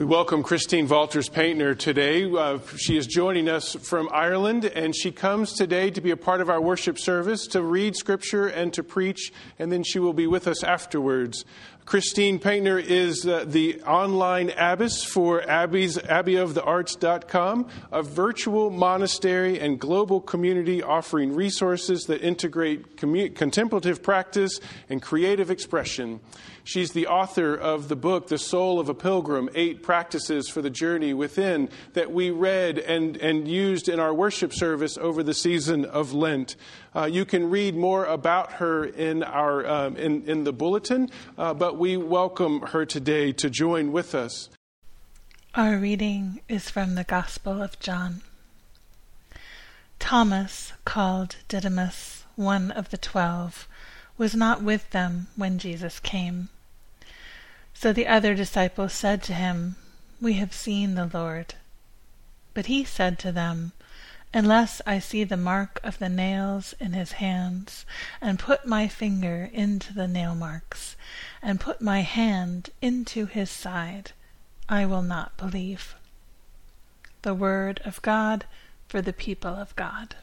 We welcome Christine Walters-Paintner today. She is joining us from Ireland, and she comes today to be a part of our worship service, to read Scripture and to preach, and then she will be with us afterwards. Christine Paintner is the online abbess for abbeyofthearts.com, a virtual monastery and global community offering resources that integrate contemplative practice and creative expression. She's the author of the book, The Soul of a Pilgrim, 8 Practices for the Journey Within, that we read and used in our worship service over the season of Lent. You can read more about her in our in the bulletin, but we welcome her today to join with us. Our reading is from the Gospel of John. Thomas, called Didymus, one of the 12, was not with them when Jesus came. So the other disciples said to him, "We have seen the Lord." But he said to them, "Unless I see the mark of the nails in his hands, and put my finger into the nail marks, and put my hand into his side, I will not believe." The word of God for the people of God.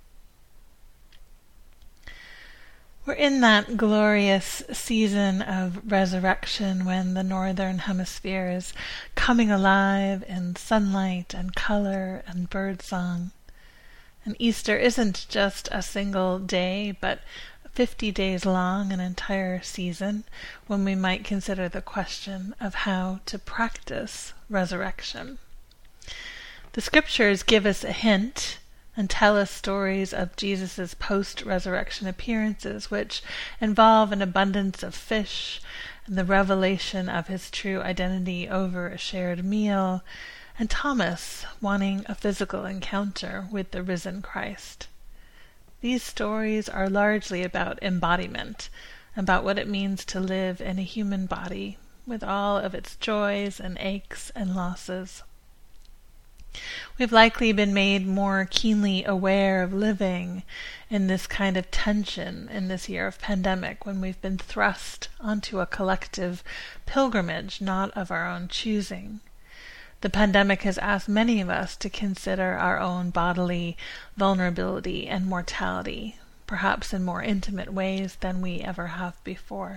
We're in that glorious season of resurrection when the northern hemisphere is coming alive in sunlight and color and birdsong. And Easter isn't just a single day, but 50 days long, an entire season, when we might consider the question of how to practice resurrection. The scriptures give us a hint and tell us stories of Jesus' post-resurrection appearances, which involve an abundance of fish and the revelation of his true identity over a shared meal, and Thomas wanting a physical encounter with the risen Christ. These stories are largely about embodiment, about what it means to live in a human body, with all of its joys and aches and losses. We've likely been made more keenly aware of living in this kind of tension in this year of pandemic, when we've been thrust onto a collective pilgrimage not of our own choosing. The pandemic has asked many of us to consider our own bodily vulnerability and mortality, perhaps in more intimate ways than we ever have before.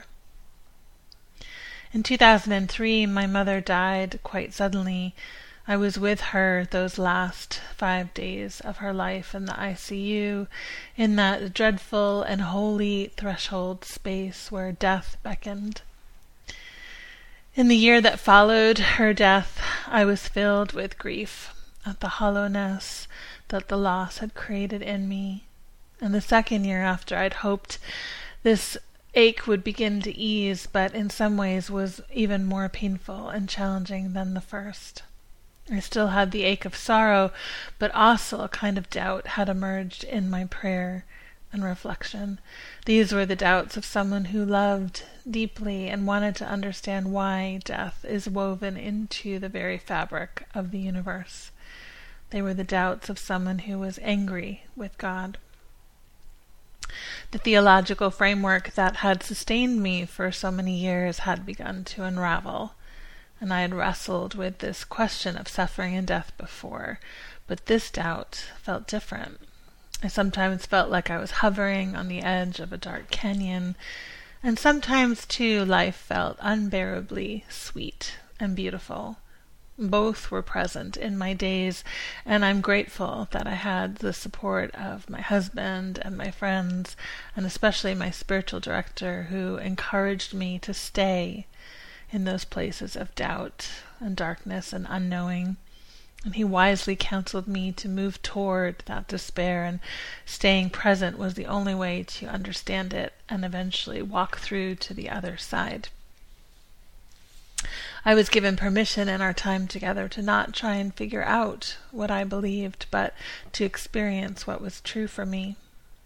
In 2003, my mother died quite suddenly. I was with her those last 5 days of her life in the ICU, in that dreadful and holy threshold space where death beckoned. In the year that followed her death, I was filled with grief at the hollowness that the loss had created in me. And the second year after, I'd hoped this ache would begin to ease, but in some ways was even more painful and challenging than the first. I still had the ache of sorrow, but also a kind of doubt had emerged in my prayer and reflection. These were the doubts of someone who loved deeply and wanted to understand why death is woven into the very fabric of the universe. They were the doubts of someone who was angry with God. The theological framework that had sustained me for so many years had begun to unravel. And I had wrestled with this question of suffering and death before, but this doubt felt different. I sometimes felt like I was hovering on the edge of a dark canyon, and sometimes, too, life felt unbearably sweet and beautiful. Both were present in my days, and I'm grateful that I had the support of my husband and my friends, and especially my spiritual director, who encouraged me to stay in those places of doubt and darkness and unknowing. And he wisely counseled me to move toward that despair, and staying present was the only way to understand it and eventually walk through to the other side. I was given permission in our time together to not try and figure out what I believed, but to experience what was true for me.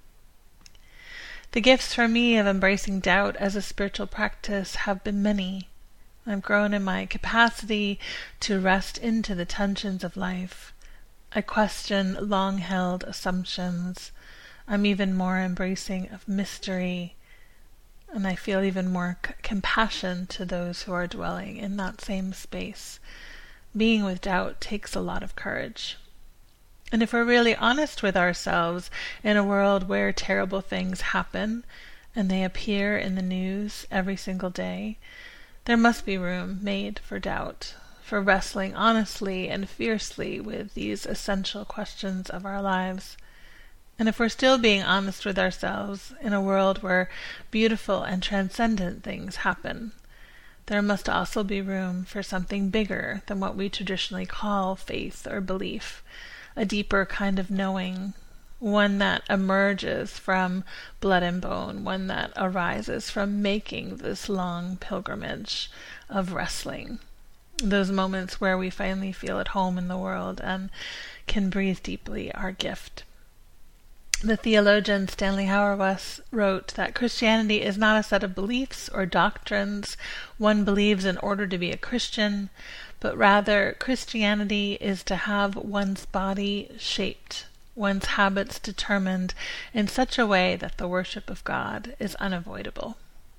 The gifts for me of embracing doubt as a spiritual practice have been many. I've grown in my capacity to rest into the tensions of life. I question long-held assumptions. I'm even more embracing of mystery, and I feel even more compassion to those who are dwelling in that same space. Being with doubt takes a lot of courage. And if we're really honest with ourselves in a world where terrible things happen and they appear in the news every single day, there must be room made for doubt, for wrestling honestly and fiercely with these essential questions of our lives. And if we're still being honest with ourselves in a world where beautiful and transcendent things happen, there must also be room for something bigger than what we traditionally call faith or belief, a deeper kind of knowing, one that emerges from blood and bone, one that arises from making this long pilgrimage of wrestling. Those moments where we finally feel at home in the world and can breathe deeply our gift. The theologian Stanley Hauerwas wrote that Christianity is not a set of beliefs or doctrines one believes in order to be a Christian, but rather Christianity is to have one's body shaped, one's habits determined in such a way that the worship of God is unavoidable.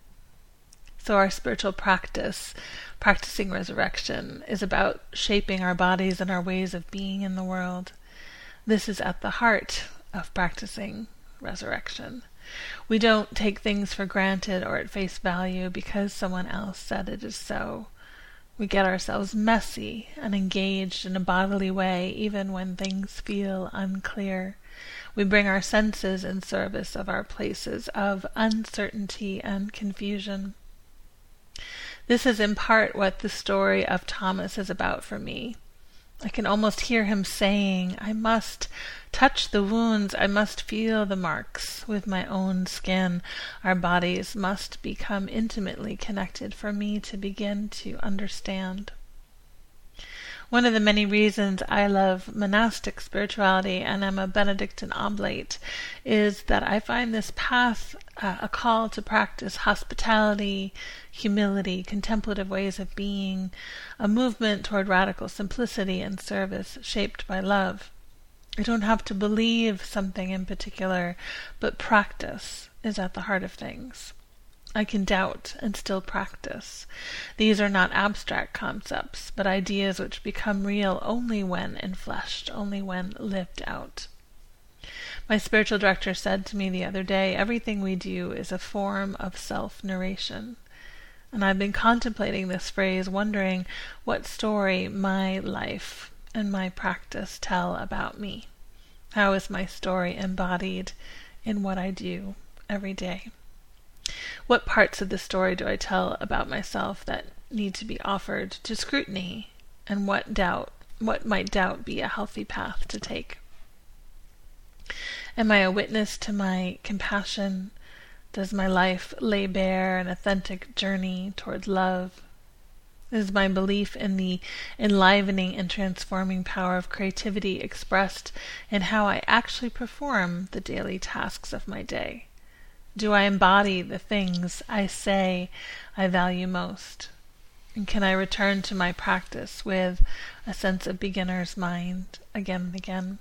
So our spiritual practice, practicing resurrection, is about shaping our bodies and our ways of being in the world. This is at the heart of practicing resurrection. We don't take things for granted or at face value because someone else said it is so. We get ourselves messy and engaged in a bodily way even when things feel unclear. We bring our senses in service of our places of uncertainty and confusion. This is in part what the story of Thomas is about for me. I can almost hear him saying, I must touch the wounds, I must feel the marks with my own skin. Our bodies must become intimately connected for me to begin to understand. One of the many reasons I love monastic spirituality and am a Benedictine oblate is that I find this path a call to practice hospitality, humility, contemplative ways of being, a movement toward radical simplicity and service shaped by love. I don't have to believe something in particular, but practice is at the heart of things. I can doubt and still practice. These are not abstract concepts, but ideas which become real only when enfleshed, only when lived out. My spiritual director said to me the other day, everything we do is a form of self-narration. And I've been contemplating this phrase, wondering what story my life and my practice tell about me. How is my story embodied in what I do every day? What parts of the story do I tell about myself that need to be offered to scrutiny, and what might doubt be a healthy path to take? Am I a witness to my compassion? Does my life lay bare an authentic journey toward love? Is my belief in the enlivening and transforming power of creativity expressed in how I actually perform the daily tasks of my day? Do I embody the things I say I value most? And can I return to my practice with a sense of beginner's mind again and again?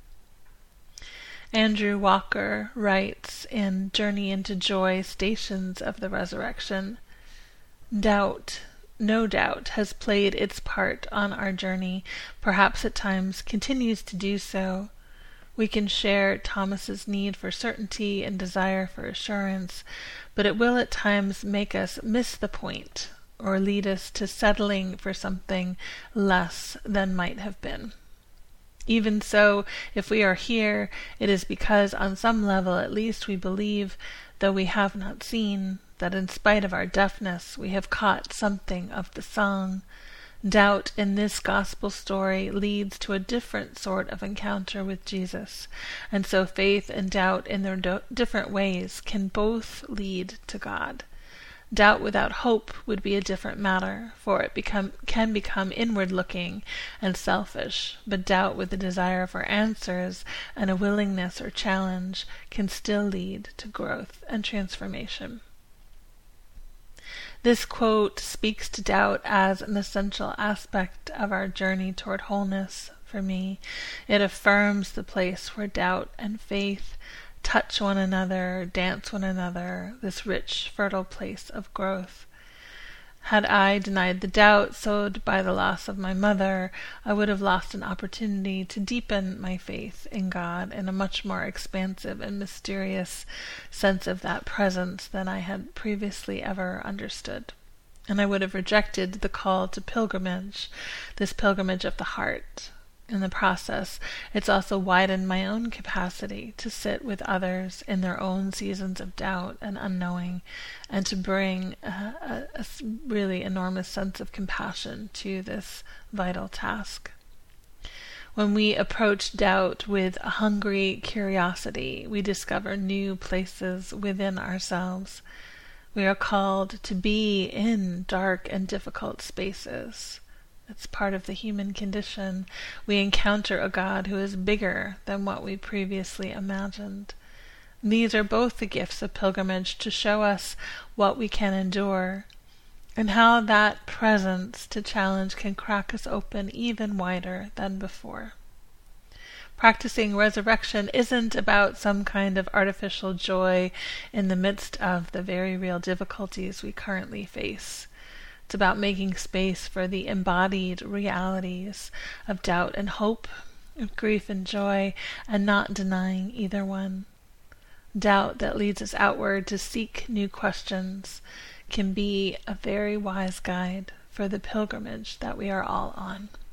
Andrew Walker writes in Journey into Joy, Stations of the Resurrection, doubt, no doubt, has played its part on our journey, perhaps at times continues to do so. We can share Thomas's need for certainty and desire for assurance, but it will at times make us miss the point or lead us to settling for something less than might have been. Even so, if we are here, it is because on some level at least we believe, though we have not seen, that in spite of our deafness we have caught something of the song. Doubt in this gospel story leads to a different sort of encounter with Jesus, and so faith and doubt in their different ways can both lead to God. Doubt without hope would be a different matter, for it can become inward-looking and selfish, but doubt with a desire for answers and a willingness or challenge can still lead to growth and transformation. This quote speaks to doubt as an essential aspect of our journey toward wholeness for me. It affirms the place where doubt and faith touch one another, dance one another, this rich, fertile place of growth. Had I denied the doubt sowed by the loss of my mother, I would have lost an opportunity to deepen my faith in God in a much more expansive and mysterious sense of that presence than I had previously ever understood. And I would have rejected the call to pilgrimage, this pilgrimage of the heart. In the process, it's also widened my own capacity to sit with others in their own seasons of doubt and unknowing, and to bring a really enormous sense of compassion to this vital task. When we approach doubt with a hungry curiosity, we discover new places within ourselves. We are called to be in dark and difficult spaces. It's part of the human condition. We encounter a God who is bigger than what we previously imagined. These are both the gifts of pilgrimage to show us what we can endure, and how that presence to challenge can crack us open even wider than before. Practicing resurrection isn't about some kind of artificial joy in the midst of the very real difficulties we currently face. It's about making space for the embodied realities of doubt and hope, of grief and joy, and not denying either one. Doubt that leads us outward to seek new questions can be a very wise guide for the pilgrimage that we are all on.